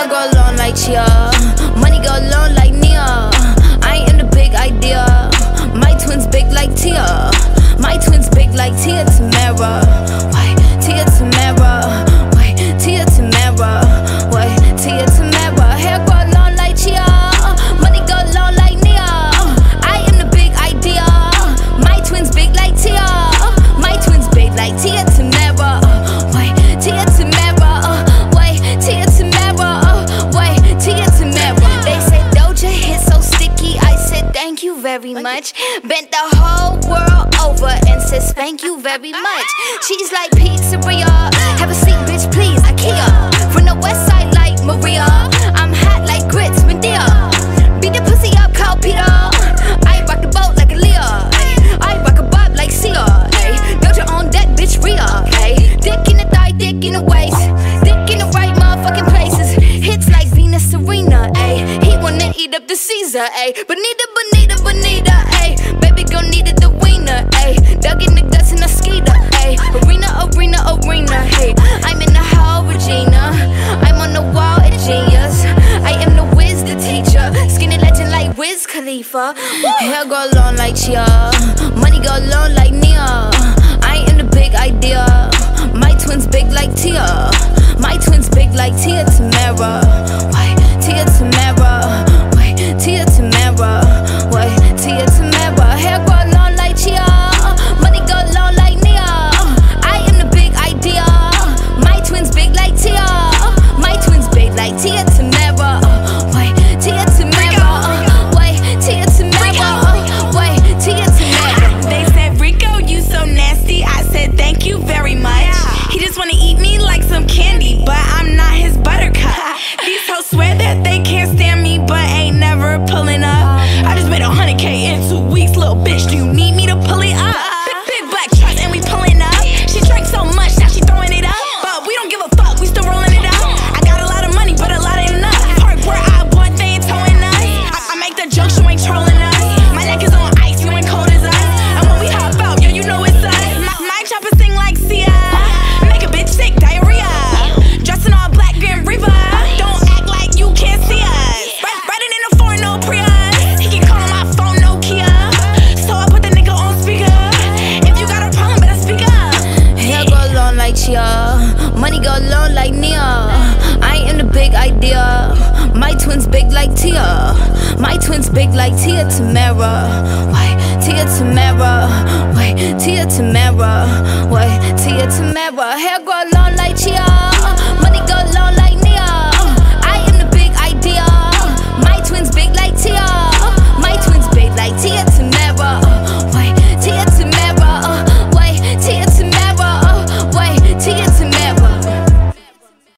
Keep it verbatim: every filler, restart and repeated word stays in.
Hair go long like Chia, money go long like Nia. I am the big idea. My twins big like Tia. My twins big like Tia Tamara. Why Tia Tamara? Why Tia Tamara? Why Tia Tamara? Hair go long like Chia, money go long like Nia. I am the big idea. My twins big like Tia. My twins big like Tia Tamara. Why Tia Tamara? Why Tia Tamara? Why Tia Tamara? They said Doja hit so sticky. I said thank you very much. Bent the whole world over and said thank you very much. She's like pizzeria. Have a seat, bitch, please. IKEA. From the west side like Maria. I'm hot like grits, Medea. Beat the pussy up, Carl Peter. I rock the boat like a Leah. I rock a bob like Sia. Doja on deck, bitch, Rhea. Dick in the thigh, dick in the waist. Dick in the right motherfucking places. Hits like Venus Serena. He wanna eat up the Caesar. Bonita, bonita, bonita. Baby girl needed the wiener. Dug in the guts in a skeeter. Arena, arena, arena. Hey, I'm in the hall, Regina. I'm on the wall at Genius. I am the whiz, the teacher. Skinny legend like Wiz Khalifa. Hair go long like Chia, money go long like Nia. I am the big idea. My twins big like Tia. My twins big like Tia Tamara. Why Tia Tamara? Why Tia Tamara? Why Tia Tamara? Hair go long like Chia, money go long like Nia. I am the big idea. My twins big like Tia. My twins big like Tia Tamara. Why Tia Tamara? Why Tia Tamara? Why Tia Tamara? They said, Rico, you so nasty. I said, thank you very much. He just wanna eat me like some candy, but I'm not his buttercup. These hoes swear that they can't stand me, but ain't never pulling up. I just made a hundred K in two weeks, little bitch. Do you need me to pull it up? Big, big black trucks and we pulling up. She drank so much, now she throwing it up. But we don't give a fuck, we still rolling it up. I got a lot of money, but a lot ain't enough. Park where I bought, they ain't towing us. I, I make the jokes, you ain't trolling us. My neck is on ice, you ain't cold as us. And when we hop out, yo, you know it's us. My, my chopper sing like Sia. Make a bitch sick, diarrhea. Dressing all black, Grim Reaper. Don't act like you can't see us. Riding in a foreign, no Prius. He can call on my phone, no Kia. So I put the nigga on speaker. If you got a problem, better speak up. Hair go long like Chia, money go long like Nia. I am the big idea. My twins big like Tia. My twins big like Tia Tamara. Why Tia Tamara? Why Tia Tamara? Why Tia Tamara? Hair go